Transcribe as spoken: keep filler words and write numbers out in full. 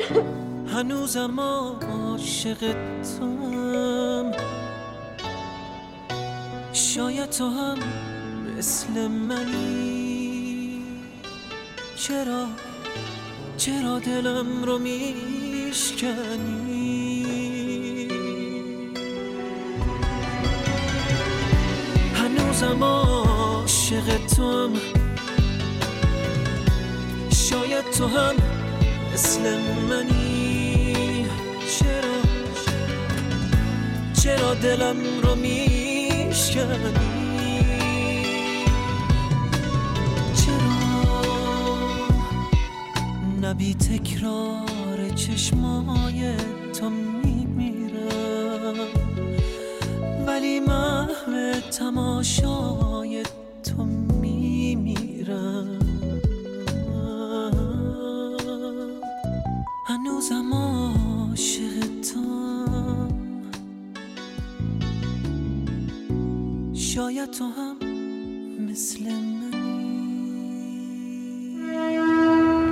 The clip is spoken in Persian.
هنوزم عاشق توام، شاید تو هم مثل منی. چرا چرا دلم رو میشکنی؟ هنوزم عاشق توام، شاید تو هم مثل منی. چرا چرا دلم رو میشکنی؟ نبی تکرار چشمای تو میمیرم، ولی محو تماشای تو میمیرم. هنوزم عاشق توام، شاید تو هم مثل